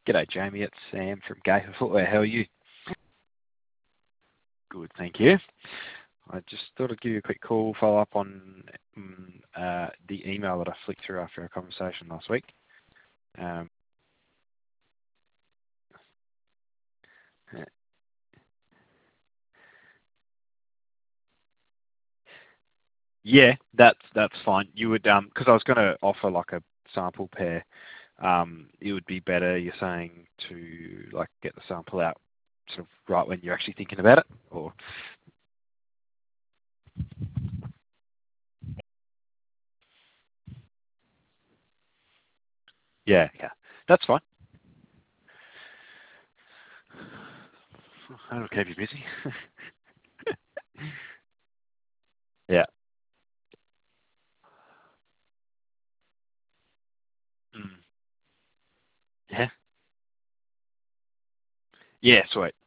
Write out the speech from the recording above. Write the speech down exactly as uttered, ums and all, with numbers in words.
G'day, Jamie. It's Sam from Gayfer Footwear. How are you? Good, thank you. I just thought I'd give you a quick call, follow up on um, uh, the email that I flicked through after our conversation last week. Um, yeah, that's that's fine. You would um because I was going to offer like a sample pair. Um, it would be better, you're saying, to like get the sample out sort of right when you're actually thinking about it, or yeah, yeah, that's fine. That'll keep you busy. Yeah. Mm. Yeah. Yeah, sweet.